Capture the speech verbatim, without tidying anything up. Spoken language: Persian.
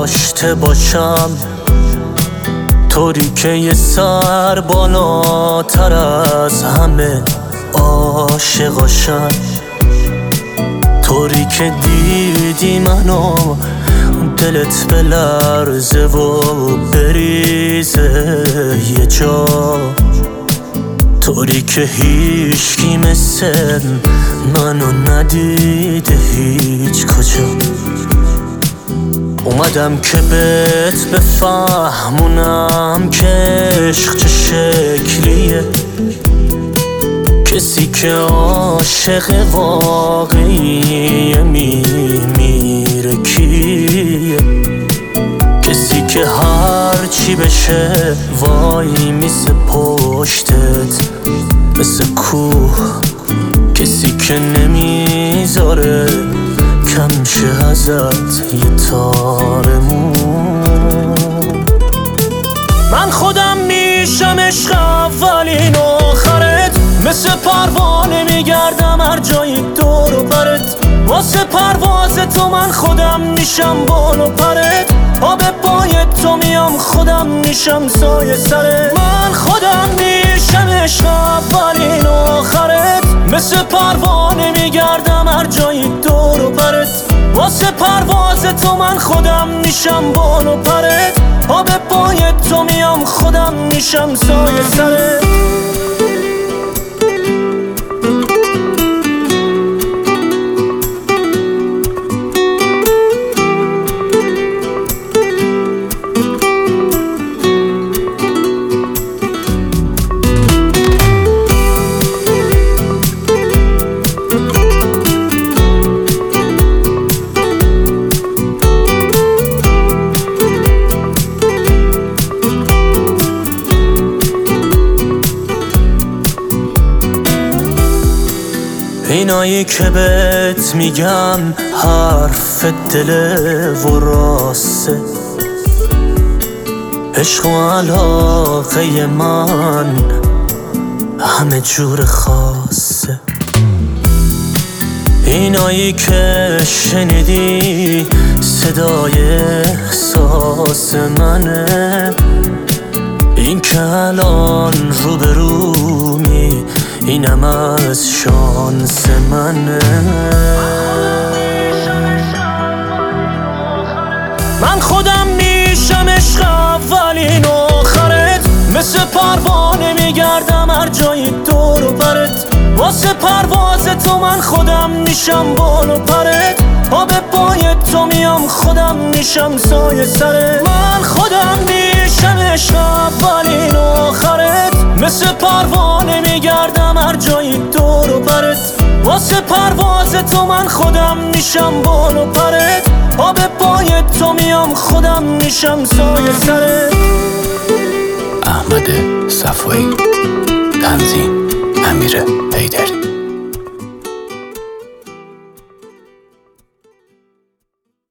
داشته باشم، طوری که یه سر بالاتر از همه عاشقاشم، طوری که دیدی منو دلت بلرزه و بریزه یه جا، طوری که هیچکی مثل منو ندیده هیچ کجا. اومدم که بهت بفهمونم که عشق چه شکلیه، کسی که عاشق واقعی میمیره کیه، کسی که هر چی بشه وای میسه پشتت مثل کوه، کسی که نمیذاره کم شه ازت یه تار مو. من خودم میشم عشق اولین آخرت، مثل پروانه میگردم هر جایی دور و برت، واسه پرواز تو من خودم میشم بال و پرت، آب پای تو میام خودم میشم سایه سرت. من خودم میشم عشق اولین آخرت، مثل پروانه میگردم هر جایی دور و برت، واسه پرواز تو من خودم میشم بال و پرت، آب پای تو میام خودم میشم سایه سرت. اینایی که بهت میگم حرف دل و راسته، عشق و علاقه من همه جور خاصه. اینایی که شنیدی صدای احساس منه، این که الان روبرومی اینم از شانس منه. من خودم میشم عشق اولین آخرت، مثل پروانه میگردم هر جایی دور و برت، واسه پرواز تو من خودم میشم بال و پرت، آب پای تو میام خودم میشم سایه سرت. من خودم میشم عشق اولین آخرت، مثل پروانه میگردم هر جایی دور و برت، واسه پرواز تو من خودم میشم بال و پرت، آب پای تو میام خودم میشم سایه سرت. احمد صفایی، تنظیم امیر حیدری.